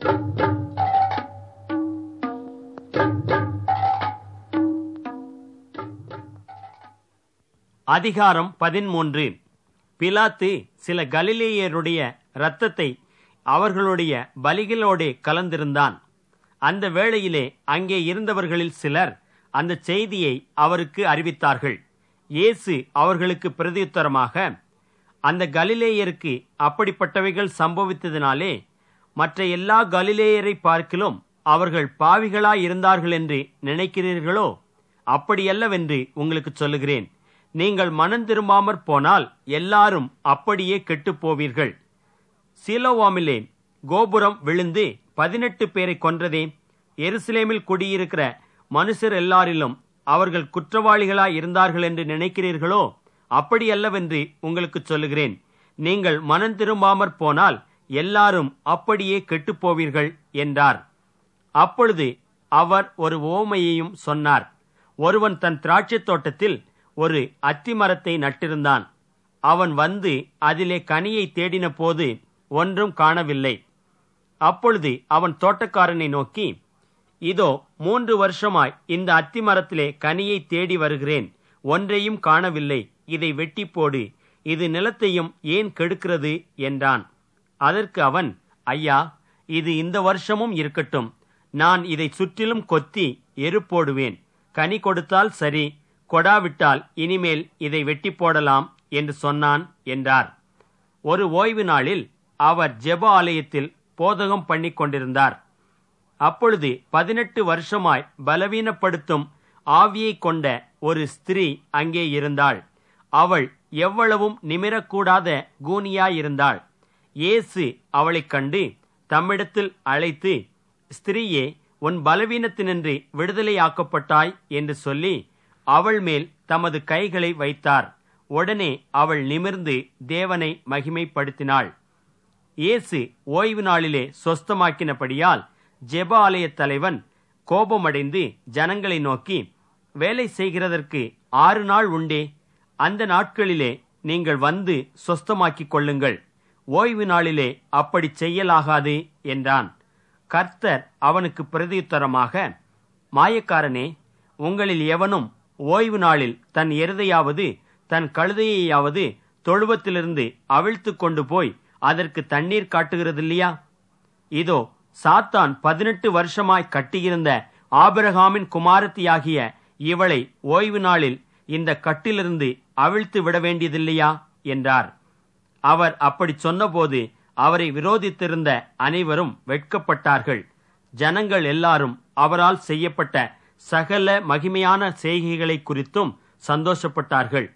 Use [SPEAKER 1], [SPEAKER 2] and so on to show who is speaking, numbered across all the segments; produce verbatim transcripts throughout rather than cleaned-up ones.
[SPEAKER 1] அதிகாரம் பதிமூன்று. பிலாத்து சில கலிலேயருடைய இரத்தத்தை அவர்களுடைய பலிகளோடு கலந்திருந்தான். அந்த வேளையிலே அங்கே இருந்தவர்களில் சிலர் அந்த செய்தியை அவருக்கு அறிவித்தார்கள். இயேசு அவர்களுக்கு பிரதியுத்தரமாக, அந்த கலிலேயருக்கு அப்படிப்பட்டவைகள் சம்பவித்ததினாலே மற்ற எல்லா கலிலேயரை பார்க்கிலும் அவர்கள் பாவிகளாய் இருந்தார்கள் என்று நினைக்கிறீர்களோ? அப்படியல்லவென்று உங்களுக்கு சொல்லுகிறேன். நீங்கள் மனம் திரும்பாமற் போனால் எல்லாரும் அப்படியே கெட்டுப் போவீர்கள். சீலோவாமிலே கோபுரம் விழுந்து பதினெட்டு பேரை கொன்றதே, எருசலேமில் குடியிருக்கிற மனுஷர் எல்லாரிலும் அவர்கள் குற்றவாளிகளாய் இருந்தார்கள் என்று நினைக்கிறீர்களோ? அப்படியல்லவென்று உங்களுக்கு சொல்லுகிறேன். நீங்கள் மனம் திரும்பாமற் போனால் எல்லாரும் அப்படியே கெட்டுப் போவீர்கள் என்றார். அப்பொழுது அவர் ஒரு உவமையையும் சொன்னார். ஒருவன் தன் திராட்சைத் தோட்டத்தில் ஒரு அத்தி மரத்தை நட்டிருந்தான். அவன் வந்து அதிலே கனியை தேடின போது ஒன்றும் காணவில்லை. அப்பொழுது அவன் தோட்டக்காரனை நோக்கி, இதோ மூன்று வருஷமாய் இந்த அத்தி மரத்திலே கனியை தேடி வருகிறேன், ஒன்றையும் காணவில்லை. இதை வெட்டி போடு, இது நிலத்தையும் ஏன் கெடுக்கிறது என்றான். அதற்கு அவன், ஐயா, இது இந்த வருஷமும் இருக்கட்டும். நான் இதை சுற்றிலும் கொத்தி எரு போடுவேன். கனி கொடுத்தால் சரி, கொடாவிட்டால் இனிமேல் இதை வெட்டி போடலாம் என்று சொன்னான் என்றார். ஒரு ஓய்வு நாளில் அவர் ஜெப ஆலயத்தில் போதகம் பண்ணி கொண்டிருந்தார். அப்பொழுது பதினெட்டு வருஷமாய் பலவீனப்படுத்தும் ஆவியை கொண்ட ஒரு ஸ்திரீ அங்கே இருந்தாள். அவள் எவ்வளவும் நிமிரக்கூடாத கூனியாயிருந்தாள். இயேசு அவளைக் கண்டு தம்மிடத்தில் அழைத்து, ஸ்திரீயே, உன் பலவீனத்தினின்று விடுதலையாக்கப்பட்டாய் என்று சொல்லி அவள் மேல் தமது கைகளை வைத்தார். உடனே அவள் நிமிர்ந்து தேவனை மகிமைப்படுத்தினாள். இயேசு ஓய்வு நாளிலே சொஸ்தமாக்கினபடியால் ஜெப ஆலய தலைவன் கோபமடைந்து ஜனங்களை நோக்கி, வேலை செய்கிறதற்கு ஆறு நாள் உண்டே, அந்த நாட்களிலே நீங்கள் வந்து சொஸ்தமாக்கிக் கொள்ளுங்கள், ஓய்வு நாளிலே அப்படி செய்யலாகாது என்றான். கர்த்தர் அவனுக்கு பிரதியுத்தரமாக, மாயக்காரனே, உங்களில் எவனும் ஓய்வு நாளில் தன் எருதையாவது தன் கழுதையையாவது தொழுவத்திலிருந்து அவிழ்த்து கொண்டு போய் அதற்கு தண்ணீர் காட்டுகிறதில்லையா? இதோ, சாத்தான் பதினெட்டு வருஷமாய் கட்டியிருந்த ஆபிரகாமின் குமாரத்தியாகிய இவளை ஓய்வு நாளில் இந்த கட்டிலிருந்து அவிழ்த்து விட வேண்டியதில்லையா என்றார். அவர் அப்படி சொன்னபோது அவரை விரோதித்திருந்த அனைவரும் வெட்கப்பட்டார்கள். ஜனங்கள் எல்லாரும் அவரால் செய்யப்பட்ட சகல மகிமையான செய்கைகளை குறித்தும் சந்தோஷப்பட்டார்கள்.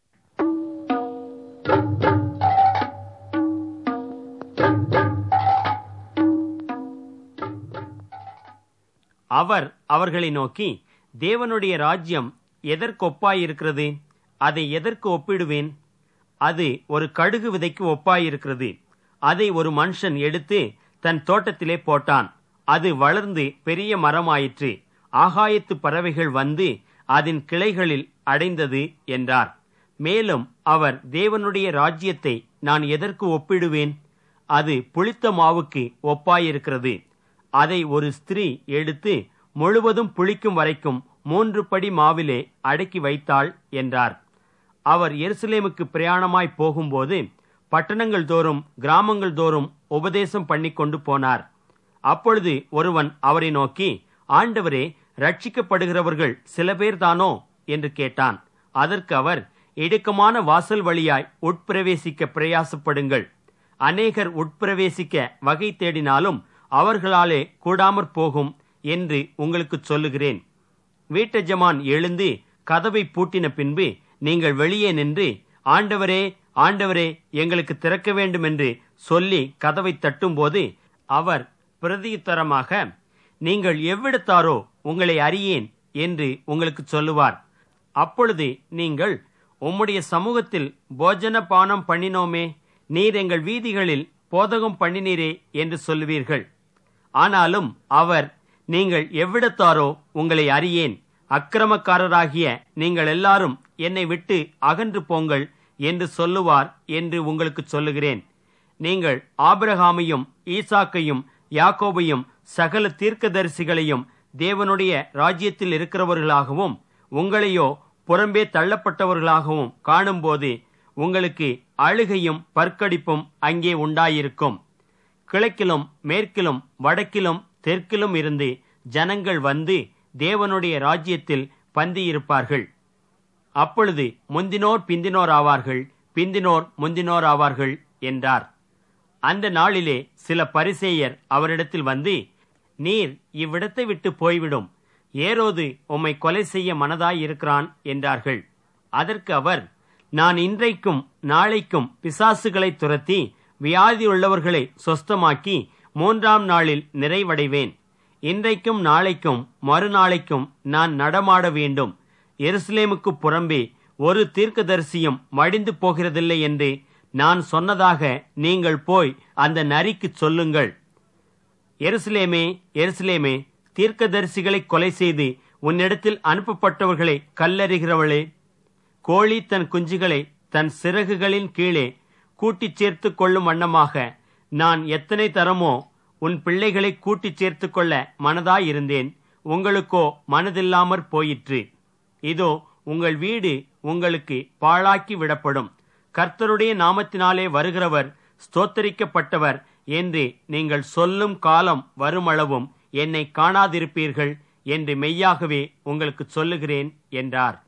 [SPEAKER 1] அவர் அவர்களை நோக்கி, தேவனுடைய ராஜ்யம் எதற்கு ஒப்பாயிருக்கிறது? அதை எதற்கு ஒப்பிடுவேன்? அது ஒரு கடுகு விதைக்கு ஒப்பாயிருக்கிறது. அதை ஒரு மனுஷன் எடுத்து தன் தோட்டத்திலே போட்டான். அது வளர்ந்து பெரிய மரமாயிற்று. ஆகாயத்து பறவைகள் வந்து அதன் கிளைகளில் அடைந்தது என்றார். மேலும் அவர், தேவனுடைய ராஜ்யத்தை நான் எதற்கு ஒப்பிடுவேன்? அது புளித்த மாவுக்கு ஒப்பாயிருக்கிறது. அதை ஒரு ஸ்திரீ எடுத்து முழுவதும் புளிக்கும் வரைக்கும் மூன்று படி மாவிலே அடக்கி வைத்தாள் என்றார். அவர் எருசலேமுக்கு பிரயாணமாய் போகும்போது பட்டணங்கள் தோறும் கிராமங்கள் தோறும் உபதேசம் பண்ணி கொண்டு போனார். அப்பொழுது ஒருவன் அவரை நோக்கி, ஆண்டவரே, ரட்சிக்கப்படுகிறவர்கள் சில பேர் தானோ என்று கேட்டான். அதற்கு அவர், இடுக்கமான வாசல் வழியாய் உட்பிரவேசிக்க பிரயாசப்படுங்கள். அநேகர் உட்பிரவேசிக்க வகை தேடினாலும் அவர்களாலே கூடாமற் போகும் என்று உங்களுக்கு சொல்லுகிறேன். வீட்டெஜமான் எழுந்து கதவை பூட்டின பின்பு நீங்கள் வெளியே நின்று, ஆண்டவரே, ஆண்டவரே, எங்களுக்கு திறக்க வேண்டும் என்று சொல்லி கதவை தட்டும்போது அவர் பிரதியுத்தரமாக, நீங்கள் எவ்விடத்தாரோ, உங்களை அறியேன் என்று உங்களுக்கு சொல்லுவார். அப்பொழுது நீங்கள், உம்முடைய சமூகத்தில் போஜன பானம் பண்ணினோமே, நீர் எங்கள் வீதிகளில் போதகம் பண்ணினீரே என்று சொல்லுவீர்கள். ஆனாலும் அவர், நீங்கள் எவ்விடத்தாரோ, உங்களை அறியேன், அக்கிரமக்காரராகிய நீங்கள் எல்லாரும் என்னை விட்டு அகன்று போங்கள் என்று சொல்லுவார் என்று உங்களுக்கு சொல்லுகிறேன். நீங்கள் ஆபிரகாமையும் ஈசாக்கையும் யாக்கோபையும் சகல தீர்க்கதரிசிகளையும் தேவனுடைய ராஜ்யத்தில் இருக்கிறவர்களாகவும் உங்களையோ புறம்பே தள்ளப்பட்டவர்களாகவும் காணும்போது உங்களுக்கு அழுகையும் பற்கடிப்பும் அங்கே உண்டாயிருக்கும். கிழக்கிலும் மேற்கிலும் வடக்கிலும் தெற்கிலும் இருந்து ஜனங்கள் வந்து தேவனுடைய ராஜ்யத்தில் பந்தியிருப்பார்கள். அப்பொழுது முந்தினோர் பிந்தினோர் ஆவார்கள், பிந்தினோர் முந்தினோர் ஆவார்கள் என்றார். அந்த நாளிலே சில பரிசேயர் அவரிடத்தில் வந்து, நீர் இவ்விடத்தை விட்டு போய்விடும், ஏரோது உம்மை கொலை செய்ய மனதாயிருக்கிறான் என்றார்கள். அதற்கு அவர், நான் இன்றைக்கும் நாளைக்கும் பிசாசுகளை துரத்தி வியாதியுள்ளவர்களை சொஸ்தமாக்கி மூன்றாம் நாளில் நிறைவடைவேன். இன்றைக்கும் நாளைக்கும் மறுநாளைக்கும் நான் நடமாட வேண்டும். எருசலேமுக்கு புறம்பே ஒரு தீர்க்கதரிசியும் மடிந்து போகிறதில்லை என்று நான் சொன்னதாக நீங்கள் போய் அந்த நரிக்கு சொல்லுங்கள். எருசலேமே, எருசலேமே, தீர்க்கதரிசிகளை கொலை செய்து உன்னிடத்தில் அனுப்பப்பட்டவர்களை கல்லறிகிறவளே, கோழி தன் குஞ்சுகளை தன் சிறகுகளின் கீழே கூட்டிச் சேர்த்து கொள்ளும் வண்ணமாக நான் எத்தனை தரமோ உன் பிள்ளைகளை கூட்டிச் சேர்த்து கொள்ள மனதாயிருந்தேன், உங்களுக்கோ மனதில்லாமற் போயிற்று. இதோ உங்கள் வீடு உங்களுக்கு பாழாக்கி விடப்படும். கர்த்தருடைய நாமத்தினாலே வருகிறவர் ஸ்தோத்தரிக்கப்பட்டவர் என்று நீங்கள் சொல்லும் காலம் வருமளவும் என்னை காணாதிருப்பீர்கள் என்று மெய்யாகவே உங்களுக்கு சொல்லுகிறேன் என்றார்.